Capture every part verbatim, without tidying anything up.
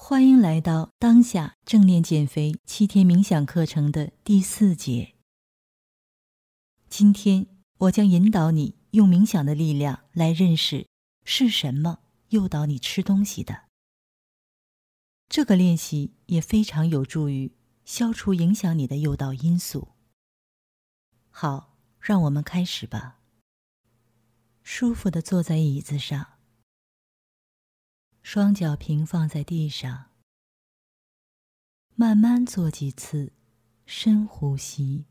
欢迎来到当下正念减肥七天冥想课程的第四节。今天我将引导你用冥想的力量来认识是什么诱导你吃东西的。这个练习也非常有助于消除影响你的诱导因素。好，让我们开始吧。舒服地坐在椅子上，双脚平放在地上，慢慢做几次深呼吸。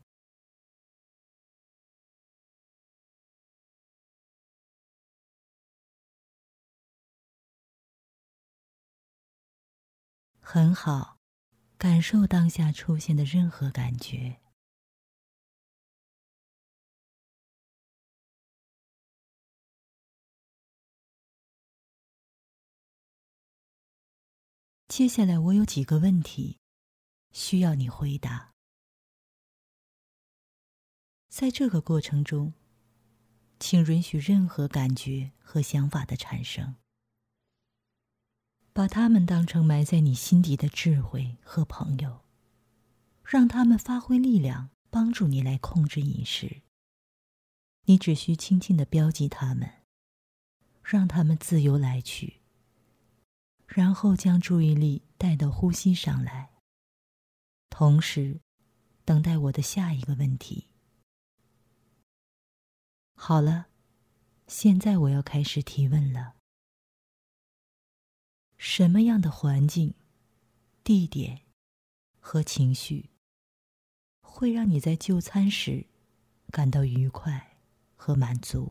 很好，感受当下出现的任何感觉。接下来我有几个问题需要你回答。在这个过程中，请允许任何感觉和想法的产生，把它们当成埋在你心底的智慧和朋友，让它们发挥力量，帮助你来控制饮食。你只需轻轻地标记它们，让它们自由来去，然后将注意力带到呼吸上来，同时等待我的下一个问题。好了，现在我要开始提问了。什么样的环境、地点和情绪会让你在就餐时感到愉快和满足？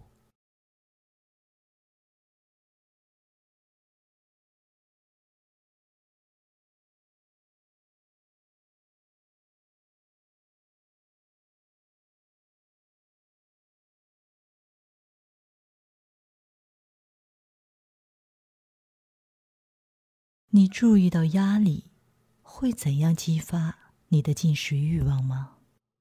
你注意到压力会怎样激发你的进食欲望吗？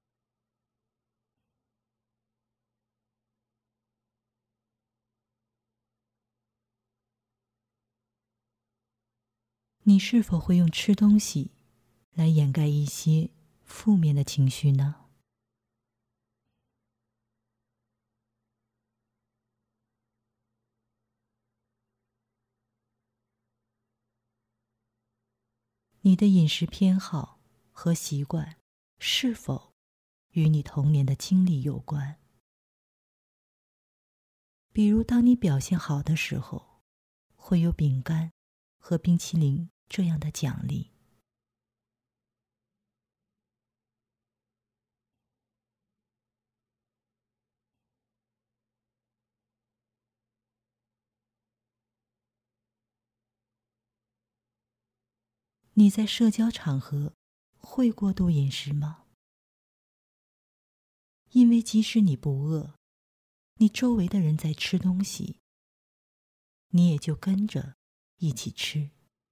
你是否会用吃东西来掩盖一些负面的情绪呢？你的饮食偏好和习惯是否与你童年的经历有关？比如当你表现好的时候，会有饼干和冰淇淋这样的奖励。你在社交场合会过度饮食吗？因为即使你不饿，你周围的人在吃东西，你也就跟着一起吃。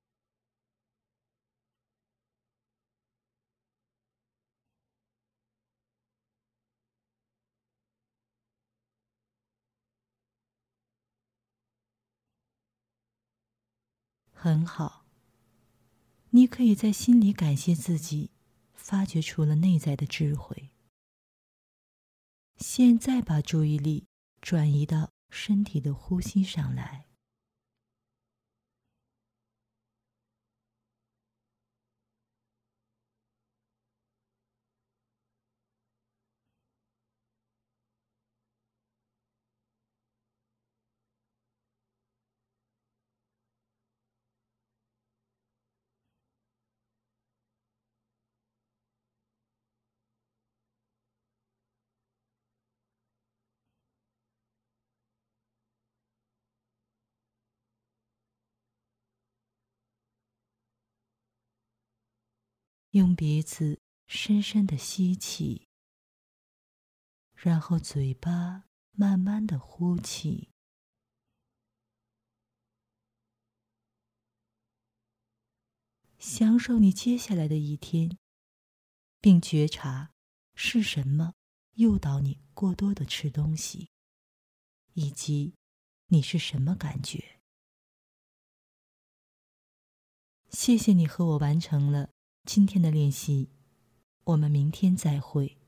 很好，你可以在心里感谢自己，发掘出了内在的智慧。现在把注意力转移到身体的呼吸上来。用鼻子深深地吸气，然后嘴巴慢慢地呼气。享受你接下来的一天，并觉察是什么诱导你过多的吃东西，以及你是什么感觉。 谢谢你和我完成了今天的练习，我们明天再会。